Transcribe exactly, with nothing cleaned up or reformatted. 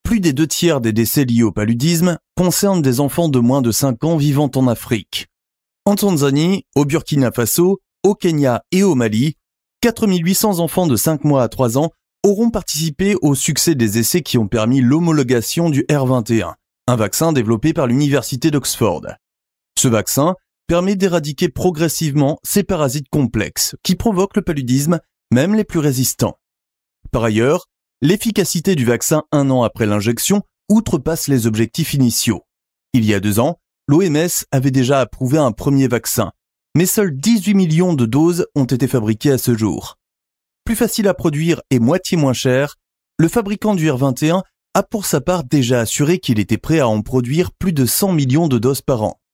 plus des deux tiers des décès liés au paludisme concernent des enfants de moins de cinq ans vivant en Afrique. En Tanzanie, au Burkina Faso, au Kenya et au Mali, quatre mille huit cents enfants de cinq mois à trois ans auront participé au succès des essais qui ont permis l'homologation du R vingt et un, un vaccin développé par l'université d'Oxford. Ce vaccin permet d'éradiquer progressivement ces parasites complexes qui provoquent le paludisme, même les plus résistants. Par ailleurs, l'efficacité du vaccin un an après l'injection outrepasse les objectifs initiaux. Il y a deux ans, l'O M S avait déjà approuvé un premier vaccin, mais seuls dix-huit millions de doses ont été fabriquées à ce jour. Plus facile à produire et moitié moins cher, le fabricant du R vingt et un a pour sa part déjà assuré qu'il était prêt à en produire plus de cent millions de doses par an.